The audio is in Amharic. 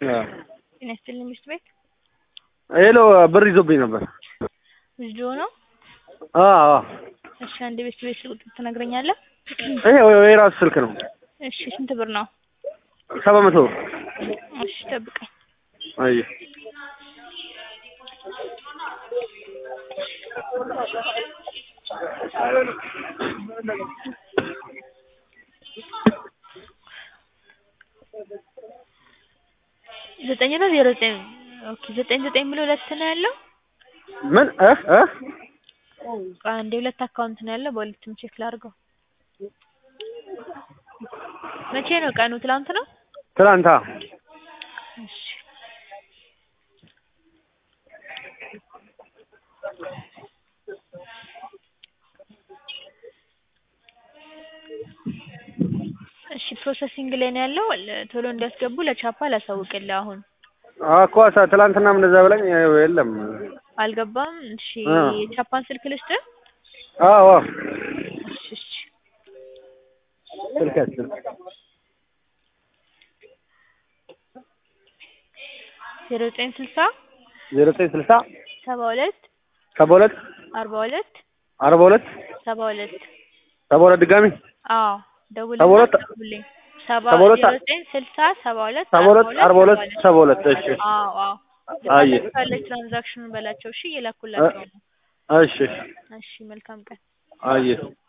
ይነስተልኝ ምሽት ቤት ሄሎ ብር ይዞብኝ ነበር። ልጅ ነው? አዎ። እሺ አንዴ ቤት ትነግረኛለህ? ይሄ የራሱ ስልክ ነው። እሺ ስንት ብር ነው? 700 ብር። እሺ ጠብቀኝ። አይ 909 ኦኬ 99 ብሎ ሁለት ነው ያለው። ምን አንዴ ሁለት አካውንት ነው ያለው። በሁለቱም ቼክ ላድርገው። መቼ ነው ቀኑ? ትላንት ነው? ትላንት። እሺ እሺ ፕሮሰሲንግ ላይ ነው ያለው። ቶሎ እንዲያስገቡ ለቻፓ ላሳውቅልህ አሁን። አኳሳ ትላንትናም እንደዛ ብለኝ የለም አልገባም። እሺ የቻፓን ስልክ ልስጥህ? አዎ እሺ ስልካችን 0960 0960 72 72 42 42 72 ድጋሚ ደውልልኝ። 0960 72 42 እሺ ካለች ትራንዛክሽኑን በላቸው። እሺ እየላኩላቸው ነው። እሺ እሺ መልካም ቀን። አየህ